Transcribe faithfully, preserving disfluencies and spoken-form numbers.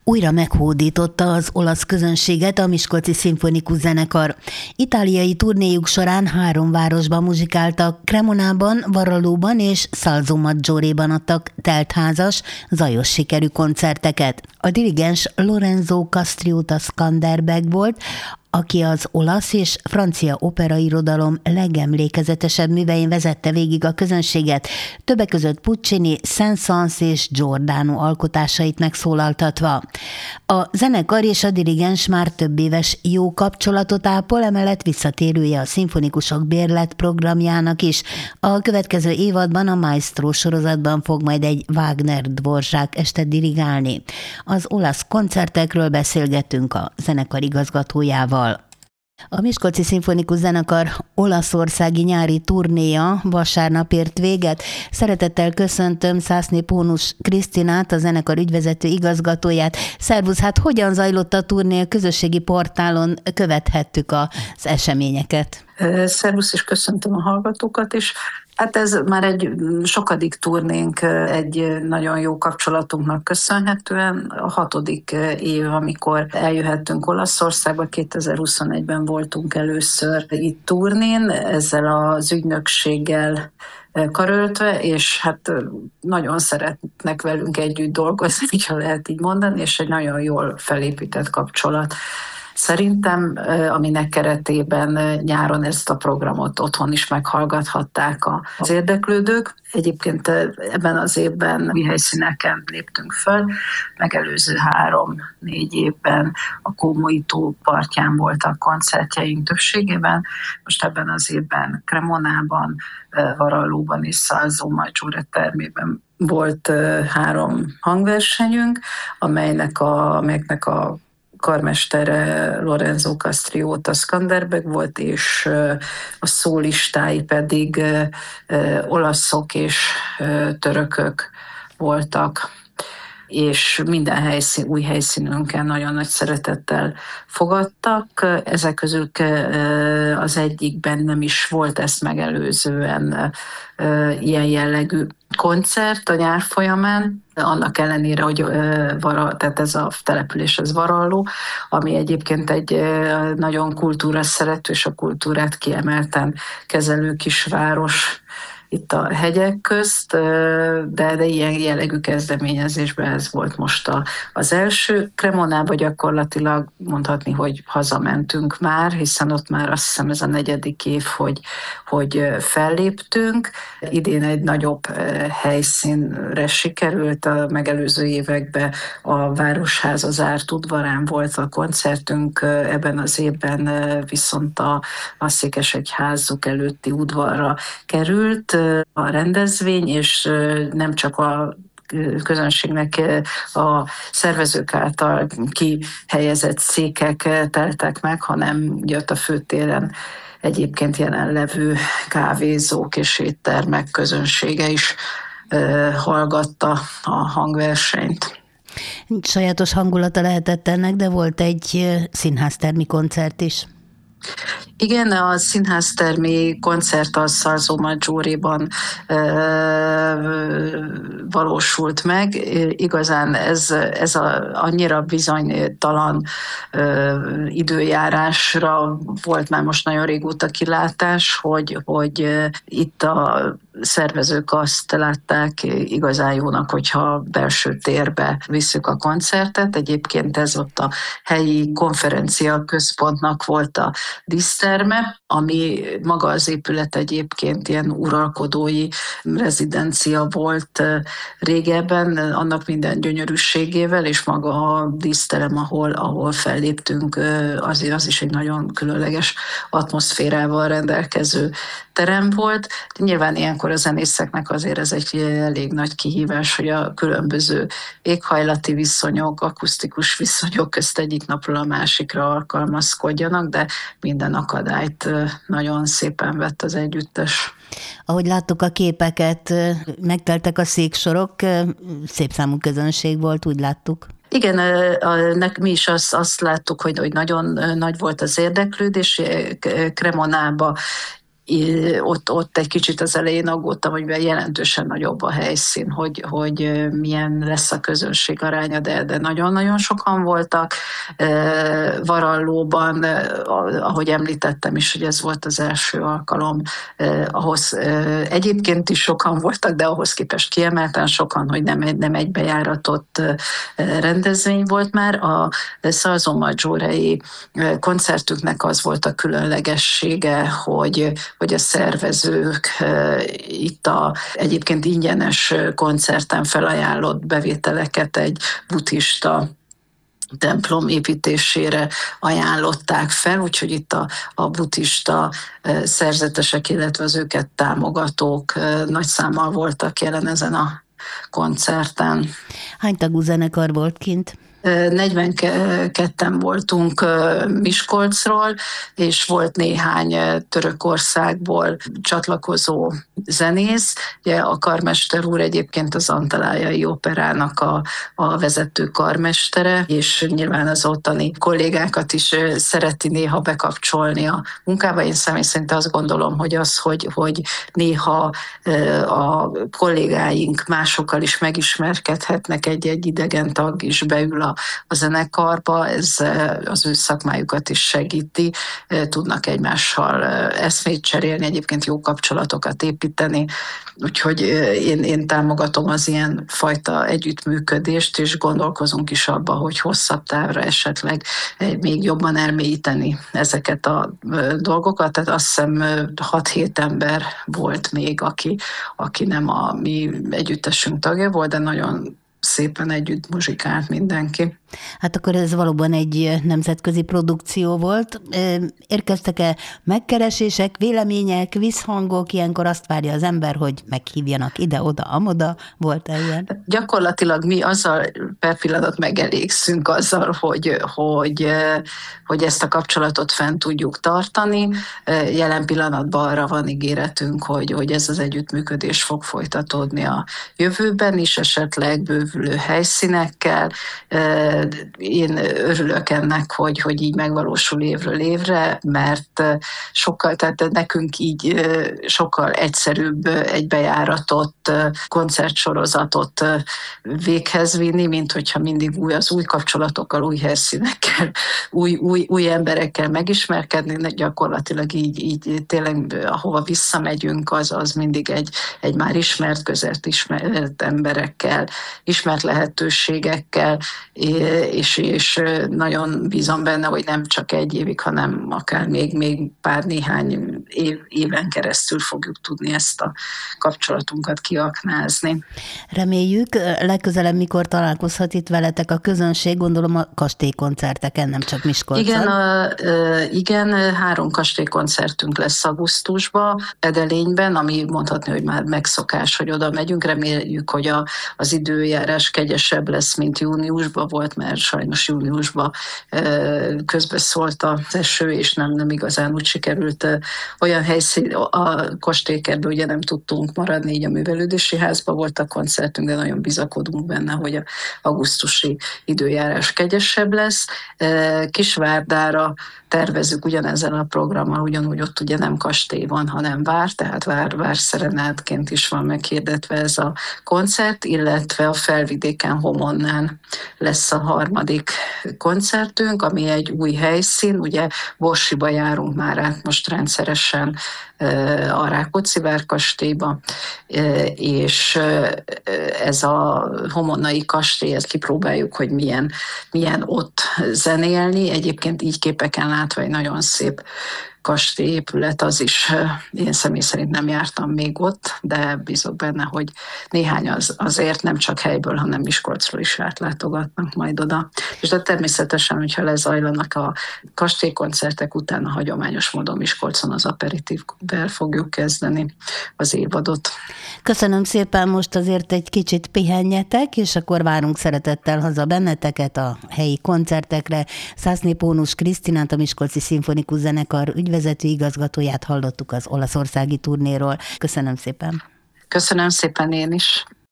Újra meghódította az olasz közönséget a Miskolci Szimfonikus Zenekar. Itáliai turnéjuk során három városban muzsikáltak, Cremonában, Varalóban és Salso Maggioréban adtak teltházas, zajos sikerű koncerteket. A dirigens Lorenzo Castriota Skanderbeg volt, aki az olasz és francia operairodalom legemlékezetesebb művein vezette végig a közönséget, többek között Puccini, Saint-Saëns és Giordano alkotásait megszólaltatva. A zenekar és a dirigens már több éves jó kapcsolatot ápol, emellett visszatérője a szimfonikusok bérlet programjának is. A következő évadban a Maestro sorozatban fog majd egy Wagner Dvorak estet dirigálni. Az olasz koncertekről beszélgettünk a zenekar igazgatójával. A Miskolci Szimfonikus Zenekar olaszországi nyári turnéja vasárnap ért véget. Szeretettel köszöntöm Szászné Pónus Krisztinát, a zenekar ügyvezető igazgatóját. Szervusz, hát hogyan zajlott a turné? A közösségi portálon követhettük az eseményeket. Szervusz, és köszöntöm a hallgatókat is. Hát ez már egy sokadik turnénk, egy nagyon jó kapcsolatunknak köszönhetően. A hatodik év, amikor eljöhettünk Olaszországba, kétezer-huszonegyben voltunk először itt turnén, ezzel az ügynökséggel karöltve, és hát nagyon szeretnek velünk együtt dolgozni, ha lehet így mondani, és egy nagyon jól felépített kapcsolat. Szerintem, aminek keretében nyáron ezt a programot otthon is meghallgathatták az érdeklődők. Egyébként ebben az évben mi helyszíneken léptünk föl, megelőző három-négy évben a Kómoi tó partján voltak koncertjeink többségében, most ebben az évben Cremonában, Varalóban és Salso Maggiore termében volt három hangversenyünk, amelynek a, amelyeknek a karmestere Lorenzo Castriota Skanderbeg volt, és a szólistái pedig olaszok és törökök voltak, és minden helyszín, új helyszínünkön nagyon nagy szeretettel fogadtak. Ezek közül az egyikben nem is volt ezt megelőzően ilyen jellegű koncert a nyár folyamán, annak ellenére, hogy Vara, tehát ez a település, ez Varalló, ami egyébként egy nagyon kultúra szerető és a kultúrát kiemelten kezelő kisváros itt a hegyek közt, de, de ilyen jellegű kezdeményezésben ez volt most a, az első. Cremonába gyakorlatilag mondhatni, hogy hazamentünk már, hiszen ott már azt hiszem ez a negyedik év, hogy, hogy felléptünk. Idén egy nagyobb helyszínre sikerült, a megelőző években a Városház az zárt udvarán volt a koncertünk, ebben az évben viszont a, a Székesegyházuk előtti udvarra került a rendezvény, és nem csak a közönségnek a szervezők által kihelyezett székek teltek meg, hanem jött a főtéren egyébként jelenlevő kávézók és éttermek közönsége is hallgatta a hangversenyt. Sajátos hangulata lehetett ennek, de volt egy színháztermi koncert is. Igen, a színháztermi koncert a Salso Maggioréban e, valósult meg. Igazán ez, ez a, annyira bizonytalan e, időjárásra volt már most nagyon régóta kilátás, hogy, hogy itt a szervezők azt látták igazán jónak, hogyha belső térbe visszük a koncertet. Egyébként ez ott a helyi konferencia központnak volt a díszterme, ami maga az épület egyébként ilyen uralkodói rezidencia volt régebben, annak minden gyönyörűségével, és maga a díszterem, ahol, ahol felléptünk, azért az is egy nagyon különleges atmoszférával rendelkező terem volt. De nyilván ilyenkor a zenészeknek azért ez egy elég nagy kihívás, hogy a különböző éghajlati viszonyok, akusztikus viszonyok közt egyik napról a másikra alkalmazkodjanak, de minden akadályt nagyon szépen vett az együttes. Ahogy láttuk a képeket, megteltek a széksorok, szép számú közönség volt, úgy láttuk. Igen, mi is azt, azt láttuk, hogy, hogy nagyon nagy volt az érdeklődés. Cremonába ott, ott egy kicsit az elején aggódtam, hogy jelentősen nagyobb a helyszín, hogy, hogy milyen lesz a közönség aránya, de, de nagyon-nagyon sokan voltak. Varallóban, ahogy említettem is, hogy ez volt az első alkalom, ahhoz egyébként is sokan voltak, de ahhoz képest kiemelten sokan, hogy nem, nem egy bejáratott rendezvény volt már. A Salzo Maggiorei koncertünknek az volt a különlegessége, hogy, hogy a szervezők itt a egyébként ingyenes koncerten felajánlott bevételeket egy buddhista templom építésére ajánlották fel, úgyhogy itt a, a buddhista szerzetesek, illetve az őket támogatók nagy számmal voltak jelen ezen a koncerten. Hány tagú zenekar volt kint? negyvenketten voltunk Miskolcról, és volt néhány Törökországból csatlakozó zenész. Ugye a karmester úr egyébként az Antalájai Operának a, a vezető karmestere, és nyilván az ottani kollégákat is szereti néha bekapcsolni a munkába. Én személy szerint azt gondolom, hogy az, hogy, hogy néha a kollégáink másokkal is megismerkedhetnek, egy-egy idegen tag is beül a a zenekarba, ez az ő szakmájukat is segíti, tudnak egymással eszmét cserélni, egyébként jó kapcsolatokat építeni, úgyhogy én, én támogatom az ilyen fajta együttműködést, és gondolkozunk is abba, hogy hosszabb távra esetleg még jobban elmélyíteni ezeket a dolgokat, tehát azt hiszem hat-hét ember volt még, aki, aki nem a mi együttesünk tagja volt, de nagyon szépen együtt muzsikált mindenki. Hát akkor ez valóban egy nemzetközi produkció volt. Érkeztek-e megkeresések, vélemények, visszhangok? Ilyenkor azt várja az ember, hogy meghívjanak ide-oda, amoda. Volt-e ilyen? Gyakorlatilag mi azzal per pillanat megelégszünk azzal, hogy, hogy, hogy ezt a kapcsolatot fent tudjuk tartani. Jelen pillanatban arra van ígéretünk, hogy, hogy ez az együttműködés fog folytatódni a jövőben is, esetleg bővülő helyszínekkel. Én örülök ennek, hogy, hogy így megvalósul évről évre, mert sokkal, tehát nekünk így sokkal egyszerűbb egy bejáratott koncertsorozatot véghez vinni, mint hogyha mindig új az új kapcsolatokkal, új helyszínekkel, új, új, új emberekkel megismerkedni, gyakorlatilag így, így tényleg ahova visszamegyünk, az, az mindig egy, egy már ismert közelt, ismert emberekkel, ismert lehetőségekkel, és, és nagyon bízom benne, hogy nem csak egy évig, hanem akár még, még pár néhány év, éven keresztül fogjuk tudni ezt a kapcsolatunkat kiaknázni. Reméljük, legközelebb mikor találkozhat itt veletek a közönség, gondolom a kastélykoncerteken, nem csak Miskolcon. Igen, a, igen, három kastélykoncertünk lesz augusztusban, Edelényben, ami mondhatni, hogy már megszokás, hogy oda megyünk. Reméljük, hogy a, az időjárás kegyesebb lesz, mint júniusban volt, mert sajnos júniusban közbeszólt az eső, és nem, nem igazán úgy sikerült olyan helyszín, a kastélykertben ugye nem tudtunk maradni, így a művelődési házban volt a koncertünk, de nagyon bizakodunk benne, hogy a augusztusi időjárás kegyesebb lesz. Kisvárdára tervezzük ugyanezen a programmal, ugyanúgy ott ugye nem kastély van, hanem vár, tehát vár, várszerenádként is van meghirdetve ez a koncert, illetve a Felvidéken, Homonnán lesz a harmadik koncertünk, ami egy új helyszín, ugye Borsiba járunk már át most rendszeresen a Rákóczi várkastélyba, és ez a homonnai kastély, ezt kipróbáljuk, hogy milyen, milyen ott zenélni. Egyébként így képeken látva egy nagyon szép kastélyépület, az is, én személy szerint nem jártam még ott, de bízok benne, hogy néhány az, azért nem csak helyből, hanem Miskolcról is átlátogatnak majd oda. És de természetesen, hogyha lezajlanak a kastélykoncertek után, a hagyományos módon Miskolcon az aperitívvel fogjuk kezdeni az évadot. Köszönöm szépen, most azért egy kicsit pihenjetek, és akkor várunk szeretettel haza benneteket a helyi koncertekre. Szászné Pónus Krisztinát, a Miskolci Szimfonikus Zenekar ügyvezető igazgatóját hallottuk az olaszországi turnéról. Köszönöm szépen. Köszönöm szépen én is.